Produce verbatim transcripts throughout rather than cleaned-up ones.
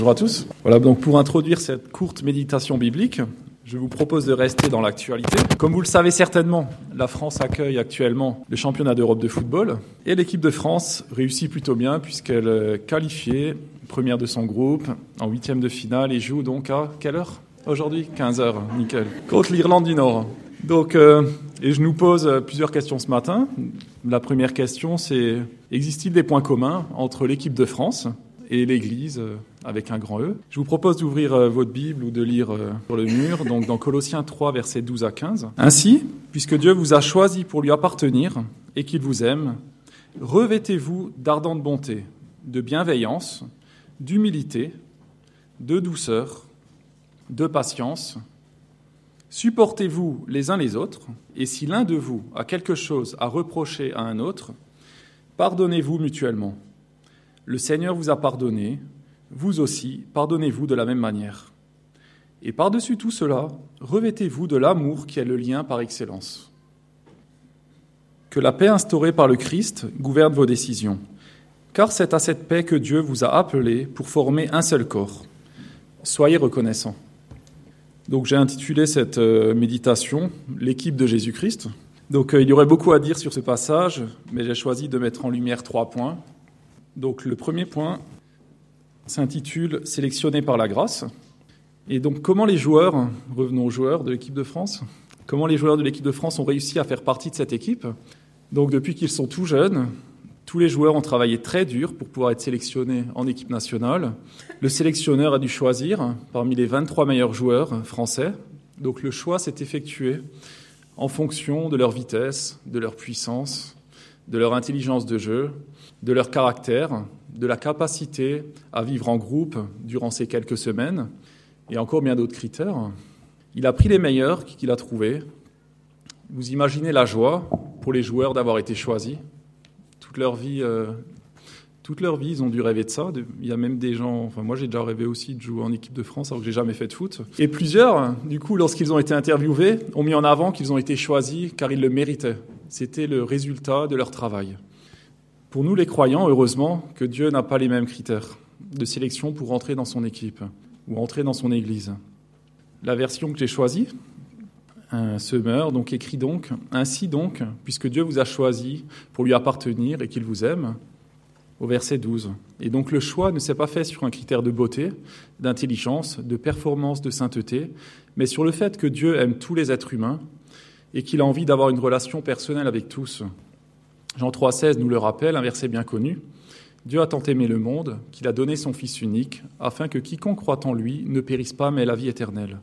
Bonjour à tous. Voilà, donc pour introduire cette courte méditation biblique, je vous propose de rester dans l'actualité. Comme vous le savez certainement, la France accueille actuellement le championnat d'Europe de football et l'équipe de France réussit plutôt bien puisqu'elle est qualifiée première de son groupe en huitième de finale et joue donc à quelle heure aujourd'hui ? quinze heures, nickel. Contre l'Irlande du Nord. Donc, euh, et je nous pose plusieurs questions ce matin. La première question, c'est existe-t-il des points communs entre l'équipe de France et l'Église euh, avec un grand E? Je vous propose d'ouvrir euh, votre Bible ou de lire euh, sur le mur, donc dans Colossiens trois, versets douze à quinze. Ainsi, puisque Dieu vous a choisi pour lui appartenir et qu'il vous aime, revêtez-vous d'ardente bonté, de bienveillance, d'humilité, de douceur, de patience. Supportez-vous les uns les autres, et si l'un de vous a quelque chose à reprocher à un autre, pardonnez-vous mutuellement. Le Seigneur vous a pardonné, vous aussi, pardonnez-vous de la même manière. Et par-dessus tout cela, revêtez-vous de l'amour qui est le lien par excellence. Que la paix instaurée par le Christ gouverne vos décisions, car c'est à cette paix que Dieu vous a appelés pour former un seul corps. Soyez reconnaissants. Donc j'ai intitulé cette euh, méditation « L'équipe de Jésus-Christ ». Donc euh, il y aurait beaucoup à dire sur ce passage, mais j'ai choisi de mettre en lumière trois points. Donc le premier point s'intitule « Sélectionné par la grâce ». Et donc comment les joueurs, revenons aux joueurs de l'équipe de France, comment les joueurs de l'équipe de France ont réussi à faire partie de cette équipe. Donc depuis qu'ils sont tout jeunes, tous les joueurs ont travaillé très dur pour pouvoir être sélectionnés en équipe nationale. Le sélectionneur a dû choisir parmi les vingt-trois meilleurs joueurs français. Donc le choix s'est effectué en fonction de leur vitesse, de leur puissance, de leur intelligence de jeu, de leur caractère, de la capacité à vivre en groupe durant ces quelques semaines, et encore bien d'autres critères. Il a pris les meilleurs qu'il a trouvés. Vous imaginez la joie pour les joueurs d'avoir été choisis. Toute leur vie, euh, toute leur vie, ils ont dû rêver de ça. Il y a même des gens, enfin moi j'ai déjà rêvé aussi de jouer en équipe de France alors que j'ai jamais fait de foot. Et plusieurs, du coup, lorsqu'ils ont été interviewés, ont mis en avant qu'ils ont été choisis car ils le méritaient. C'était le résultat de leur travail. Pour nous les croyants, heureusement que Dieu n'a pas les mêmes critères de sélection pour entrer dans son équipe ou entrer dans son église. La version que j'ai choisie, un semeur, donc écrit donc, ainsi donc, puisque Dieu vous a choisi pour lui appartenir et qu'il vous aime, au verset douze. Et donc le choix ne s'est pas fait sur un critère de beauté, d'intelligence, de performance, de sainteté, mais sur le fait que Dieu aime tous les êtres humains et qu'il a envie d'avoir une relation personnelle avec tous. Jean trois seize nous le rappelle, un verset bien connu. Dieu a tant aimé le monde qu'il a donné son Fils unique, afin que quiconque croit en lui ne périsse pas, mais ait la vie éternelle.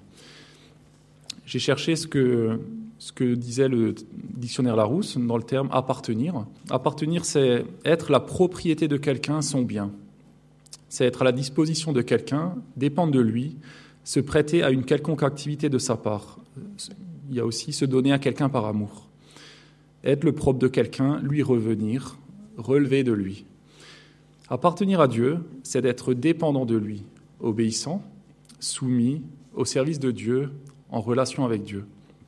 J'ai cherché ce que, ce que disait le dictionnaire Larousse dans le terme « appartenir ». Appartenir, c'est être la propriété de quelqu'un, son bien. C'est être à la disposition de quelqu'un, dépendre de lui, se prêter à une quelconque activité de sa part. Il y a aussi se donner à quelqu'un par amour. Être le propre de quelqu'un, lui revenir, relever de lui. Appartenir à Dieu, c'est d'être dépendant de lui, obéissant, soumis, au service de Dieu, en relation avec Dieu.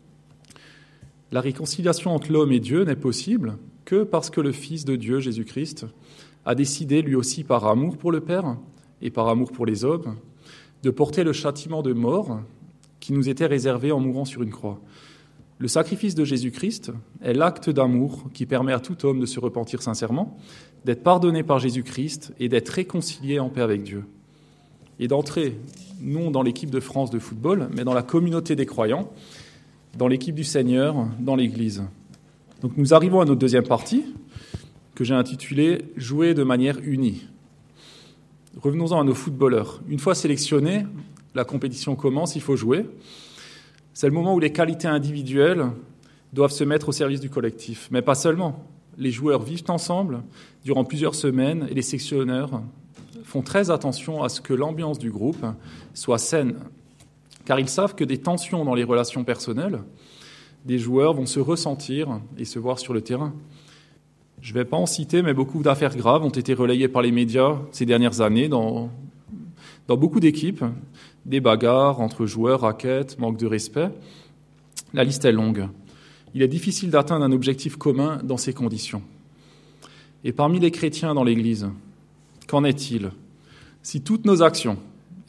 La réconciliation entre l'homme et Dieu n'est possible que parce que le Fils de Dieu, Jésus-Christ, a décidé, lui aussi par amour pour le Père et par amour pour les hommes, de porter le châtiment de mort qui nous était réservé en mourant sur une croix. Le sacrifice de Jésus-Christ est l'acte d'amour qui permet à tout homme de se repentir sincèrement, d'être pardonné par Jésus-Christ et d'être réconcilié en paix avec Dieu. Et d'entrer, non dans l'équipe de France de football, mais dans la communauté des croyants, dans l'équipe du Seigneur, dans l'Église. Donc nous arrivons à notre deuxième partie, que j'ai intitulée « Jouer de manière unie ». Revenons-en à nos footballeurs. Une fois sélectionnés, la compétition commence, il faut jouer. C'est le moment où les qualités individuelles doivent se mettre au service du collectif. Mais pas seulement. Les joueurs vivent ensemble durant plusieurs semaines et les sélectionneurs font très attention à ce que l'ambiance du groupe soit saine, car ils savent que des tensions dans les relations personnelles des joueurs vont se ressentir et se voir sur le terrain. Je ne vais pas en citer, mais beaucoup d'affaires graves ont été relayées par les médias ces dernières années dans, dans beaucoup d'équipes, des bagarres entre joueurs, raquettes, manque de respect. La liste est longue. Il est difficile d'atteindre un objectif commun dans ces conditions. Et parmi les chrétiens dans l'Église, qu'en est-il ? Si toutes nos actions,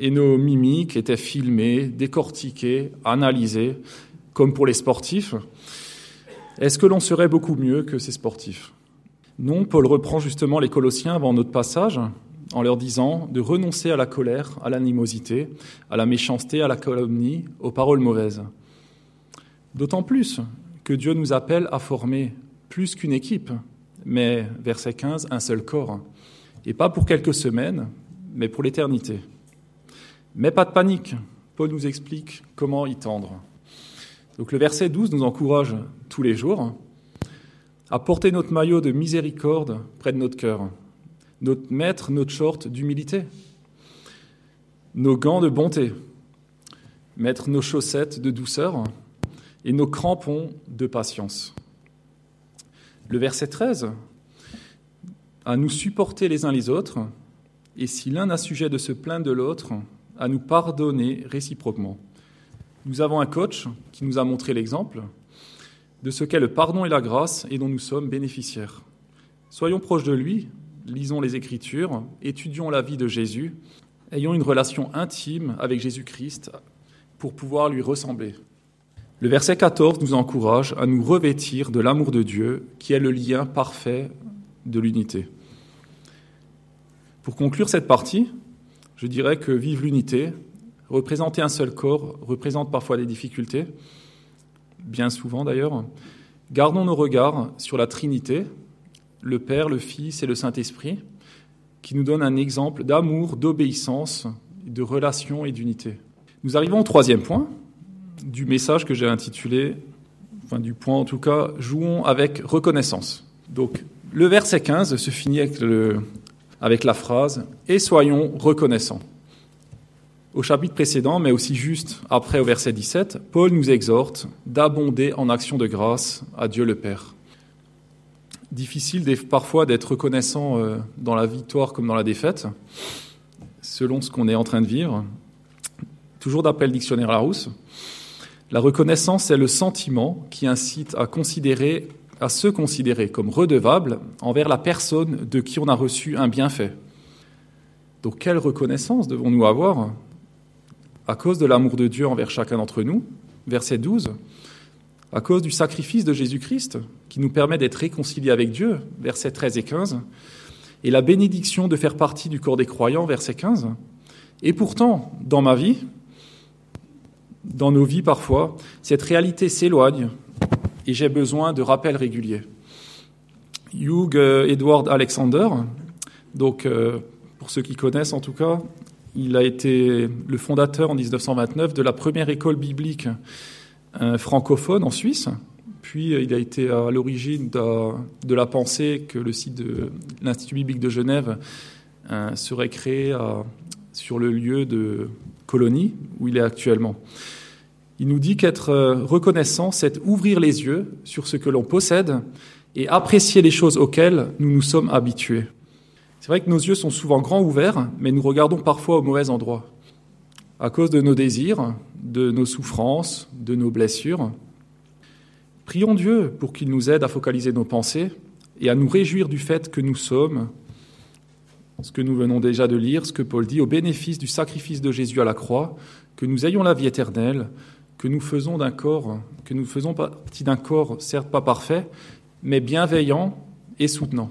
et nos mimiques étaient filmées, décortiquées, analysées, comme pour les sportifs. Est-ce que l'on serait beaucoup mieux que ces sportifs ? Non, Paul reprend justement les Colossiens avant notre passage, en leur disant de renoncer à la colère, à l'animosité, à la méchanceté, à la calomnie, aux paroles mauvaises. D'autant plus que Dieu nous appelle à former plus qu'une équipe, mais, verset quinze, un seul corps. Et pas pour quelques semaines, mais pour l'éternité. Mais pas de panique, Paul nous explique comment y tendre. Donc le verset douze nous encourage tous les jours à porter notre maillot de miséricorde près de notre cœur, notre mettre notre short d'humilité, nos gants de bonté, mettre nos chaussettes de douceur et nos crampons de patience. Le verset treize, à nous supporter les uns les autres, et si l'un a sujet de se plaindre de l'autre, à nous pardonner réciproquement. Nous avons un coach qui nous a montré l'exemple de ce qu'est le pardon et la grâce et dont nous sommes bénéficiaires. Soyons proches de lui, lisons les Écritures, étudions la vie de Jésus, ayons une relation intime avec Jésus-Christ pour pouvoir lui ressembler. Le verset quatorze nous encourage à nous revêtir de l'amour de Dieu, qui est le lien parfait de l'unité. Pour conclure cette partie, je dirais que vivre l'unité, représenter un seul corps, représente parfois des difficultés, bien souvent d'ailleurs. Gardons nos regards sur la Trinité, le Père, le Fils et le Saint-Esprit, qui nous donnent un exemple d'amour, d'obéissance, de relation et d'unité. Nous arrivons au troisième point du message que j'ai intitulé, enfin du point en tout cas, « Jouons avec reconnaissance ». Donc le verset quinze se finit avec, le, avec la phrase « Et soyons reconnaissants ». Au chapitre précédent, mais aussi juste après au verset dix-sept, Paul nous exhorte d'abonder en actions de grâce à Dieu le Père. Difficile parfois d'être reconnaissant dans la victoire comme dans la défaite, selon ce qu'on est en train de vivre. Toujours d'après le dictionnaire Larousse, la reconnaissance est le sentiment qui incite à considérer, à se considérer comme redevable envers la personne de qui on a reçu un bienfait. Donc quelle reconnaissance devons-nous avoir ? À cause de l'amour de Dieu envers chacun d'entre nous, verset douze, à cause du sacrifice de Jésus-Christ, qui nous permet d'être réconciliés avec Dieu, versets treize et quinze, et la bénédiction de faire partie du corps des croyants, verset quinze. Et pourtant, dans ma vie, dans nos vies parfois, cette réalité s'éloigne et j'ai besoin de rappels réguliers. Hugh Edward Alexander, donc euh, pour ceux qui connaissent en tout cas, il a été le fondateur en dix-neuf cent vingt-neuf de la première école biblique euh, francophone en Suisse. Puis il a été à l'origine de, de la pensée que le site de l'Institut biblique de Genève euh, serait créé à, sur le lieu de Colonie où il est actuellement. Il nous dit qu'être reconnaissant, c'est ouvrir les yeux sur ce que l'on possède et apprécier les choses auxquelles nous nous sommes habitués. C'est vrai que nos yeux sont souvent grands ouverts, mais nous regardons parfois au mauvais endroit, à cause de nos désirs, de nos souffrances, de nos blessures. Prions Dieu pour qu'il nous aide à focaliser nos pensées et à nous réjouir du fait que nous sommes, ce que nous venons déjà de lire, ce que Paul dit, au bénéfice du sacrifice de Jésus à la croix, que nous ayons la vie éternelle, que nous faisons d'un corps, que nous faisons partie d'un corps, certes pas parfait, mais bienveillant et soutenant.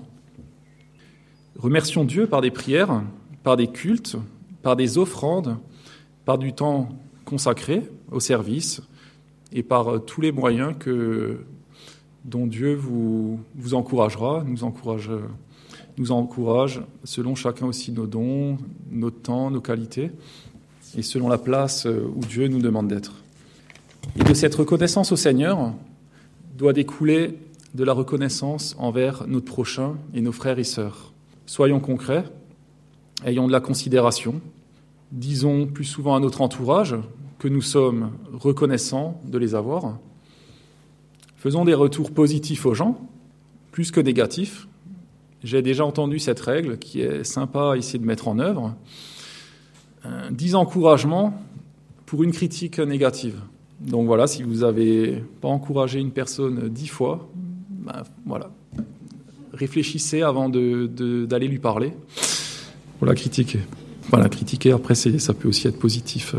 Remercions Dieu par des prières, par des cultes, par des offrandes, par du temps consacré au service et par tous les moyens que, dont Dieu vous, vous encouragera, nous encourage, nous encourage selon chacun aussi nos dons, notre temps, nos qualités et selon la place où Dieu nous demande d'être. Et de cette reconnaissance au Seigneur doit découler de la reconnaissance envers notre prochain et nos frères et sœurs. Soyons concrets, ayons de la considération, disons plus souvent à notre entourage que nous sommes reconnaissants de les avoir. Faisons des retours positifs aux gens, plus que négatifs. J'ai déjà entendu cette règle qui est sympa à essayer de mettre en œuvre. Euh, dix encouragements pour une critique négative. Donc voilà, si vous n'avez pas encouragé une personne dix fois, ben voilà, réfléchissez avant de, de, d'aller lui parler pour la critiquer. Voilà, critiquer, après, c'est, ça peut aussi être positif.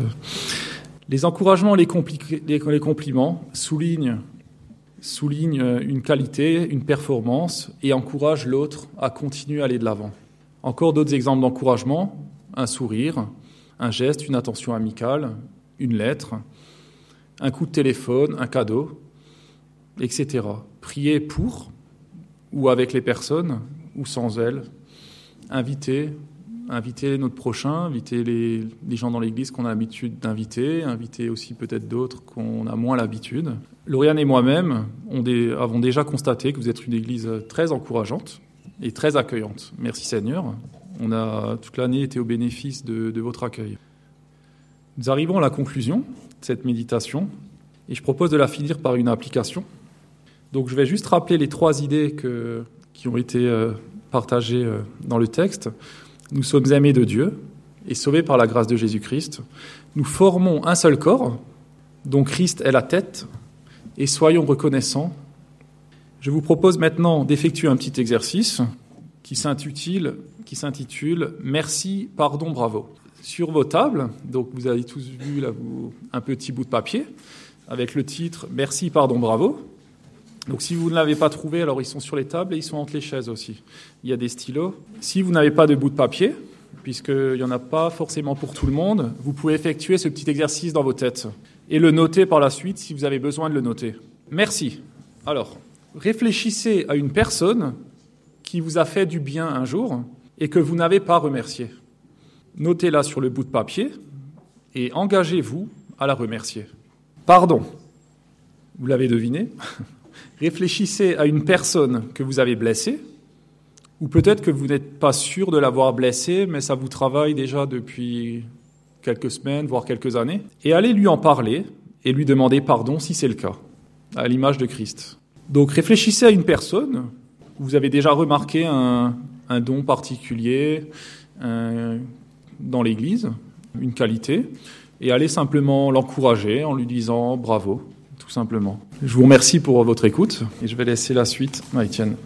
Les encouragements, les, compli- les, les compliments soulignent, soulignent une qualité, une performance et encouragent l'autre à continuer à aller de l'avant. Encore d'autres exemples d'encouragement, un sourire, un geste, une attention amicale, une lettre, un coup de téléphone, un cadeau, et cetera. Prier pour ou avec les personnes ou sans elles, inviter, inviter notre prochain, inviter les, les gens dans l'église qu'on a l'habitude d'inviter, inviter aussi peut-être d'autres qu'on a moins l'habitude. Lauriane et moi-même on des, avons déjà constaté que vous êtes une église très encourageante et très accueillante. Merci Seigneur. On a toute l'année été au bénéfice de, de votre accueil. Nous arrivons à la conclusion de cette méditation et je propose de la finir par une application. Donc je vais juste rappeler les trois idées que, qui ont été euh, partagées euh, dans le texte. Nous sommes aimés de Dieu et sauvés par la grâce de Jésus-Christ. Nous formons un seul corps, dont Christ est la tête, et soyons reconnaissants. Je vous propose maintenant d'effectuer un petit exercice qui s'intitule, qui s'intitule « Merci, pardon, bravo ». Sur vos tables, donc vous avez tous vu là, vous, un petit bout de papier avec le titre « Merci, pardon, bravo ». Donc si vous ne l'avez pas trouvé, alors ils sont sur les tables et ils sont entre les chaises aussi. Il y a des stylos. Si vous n'avez pas de bout de papier, puisqu'il n'y en a pas forcément pour tout le monde, vous pouvez effectuer ce petit exercice dans vos têtes et le noter par la suite si vous avez besoin de le noter. Merci. Alors, réfléchissez à une personne qui vous a fait du bien un jour et que vous n'avez pas remercié. Notez-la sur le bout de papier et engagez-vous à la remercier. Pardon. Vous l'avez deviné ? Réfléchissez à une personne que vous avez blessée, ou peut-être que vous n'êtes pas sûr de l'avoir blessée, mais ça vous travaille déjà depuis quelques semaines, voire quelques années, et allez lui en parler et lui demander pardon si c'est le cas, à l'image de Christ. Donc réfléchissez à une personne, vous avez déjà remarqué un, un don particulier un, dans l'Église, une qualité, et allez simplement l'encourager en lui disant bravo. Tout simplement. Je vous remercie pour votre écoute et je vais laisser la suite à Étienne.